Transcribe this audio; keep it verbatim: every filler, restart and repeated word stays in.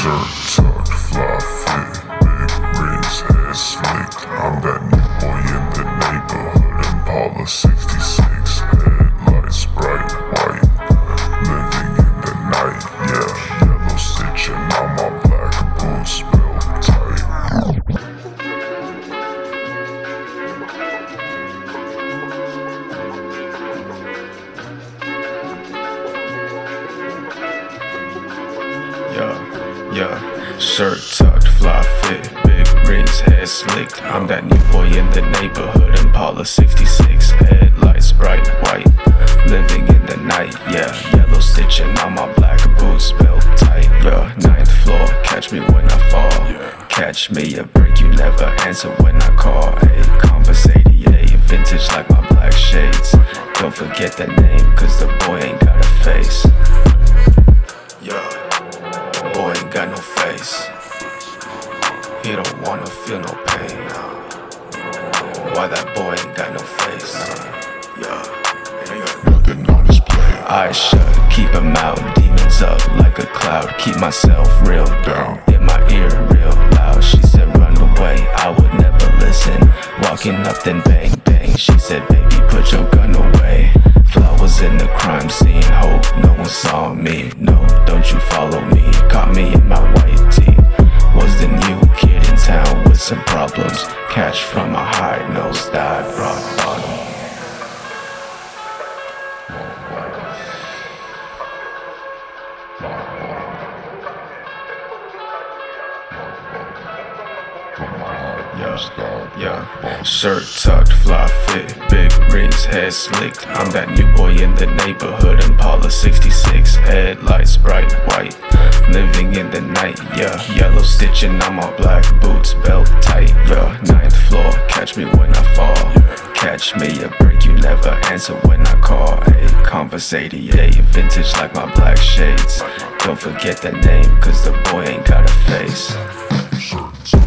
Shirt tucked, fly fit, big rings, head slicked. I'm that new boy in the neighborhood, Impala sixty-six, headlights bright white, living in the night, yeah, yellow stitching on my black boots, belt tight. Yeah, yeah, shirt tucked, fly fit, big rings, head slicked. I'm that new boy in the neighborhood, Impala sixty-six, headlights bright white, living in the night, yeah, yellow stitching on my black boots, belt tight, yeah, ninth floor, catch me when I fall, catch me a break, you never answer when I call, a Converse eighty-eight, vintage like my black shades, don't forget the name, cause the boy ain't got a face, yeah. Boy ain't got no face. He don't wanna feel no pain. Why that boy ain't got no face? Yeah, nothing on his plate. eyes shut, keep him out, demons up like a cloud. Keep myself real down, in my ear real loud. She said run away, I would never listen. Walking up then bang bang, she said baby put your gun away. Flowers in the crime scene, hope no one saw me. No, don't you follow me, caught me in my white tee. Was the new kid in town with some problems. Catch from a high nose, dive rock bottom. Yeah, yeah, shirt tucked, fly fit, big rings, head slicked. I'm that new boy in the neighborhood, Impala sixty-six, headlights bright white, living in the night, yeah, yellow stitching on my black boots, belt tight, yeah, ninth floor, catch me when I fall, catch me a break, you never answer when I call, a Converse eighty-eight, vintage like my black shades, don't forget the name, cause the boy ain't got a face.